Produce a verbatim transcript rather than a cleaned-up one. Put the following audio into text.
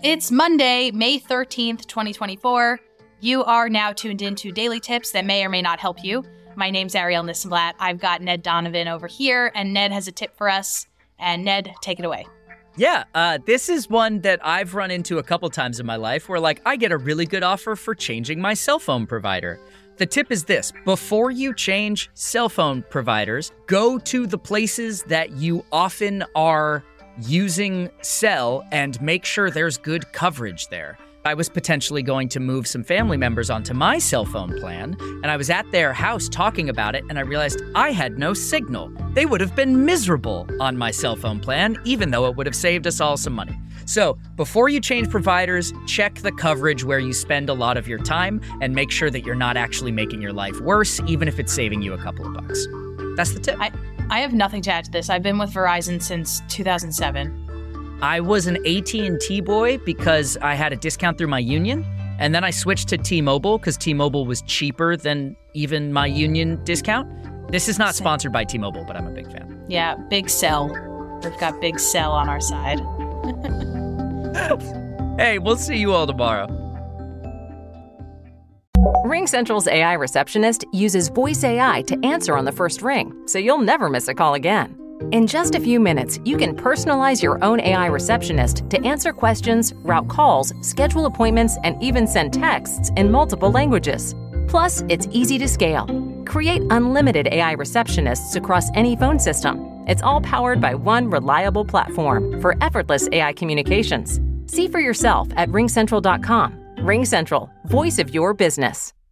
It's Monday, May thirteenth, twenty twenty-four. You are now tuned into Daily Tips that may or may not help you. My name's Ariel Nissenblatt. I've got Ned Donovan over here, and Ned has a tip for us. And Ned, take it away. Yeah, uh, this is one that I've run into a couple times in my life where, like, I get a really good offer for changing my cell phone provider. The tip is this: before you change cell phone providers, go to the places that you often are using cell and make sure there's good coverage there. I was potentially going to move some family members onto my cell phone plan, and I was at their house talking about it, and I realized I had no signal. They would have been miserable on my cell phone plan, even though it would have saved us all some money. So before you change providers, check the coverage where you spend a lot of your time and make sure that you're not actually making your life worse, even if it's saving you a couple of bucks. That's the tip. I, I have nothing to add to this. I've been with Verizon since two thousand seven. I was an A T and T boy because I had a discount through my union, and then I switched to T-Mobile because T-Mobile was cheaper than even my union discount. This is not sponsored by T-Mobile, but I'm a big fan. Yeah, big cell. We've got big cell on our side. Hey, we'll see you all tomorrow. RingCentral's A I receptionist uses voice A I to answer on the first ring, so you'll never miss a call again. In just a few minutes, you can personalize your own A I receptionist to answer questions, route calls, schedule appointments, and even send texts in multiple languages. Plus, it's easy to scale. Create unlimited A I receptionists across any phone system. It's all powered by one reliable platform for effortless A I communications. See for yourself at ring central dot com. RingCentral, voice of your business.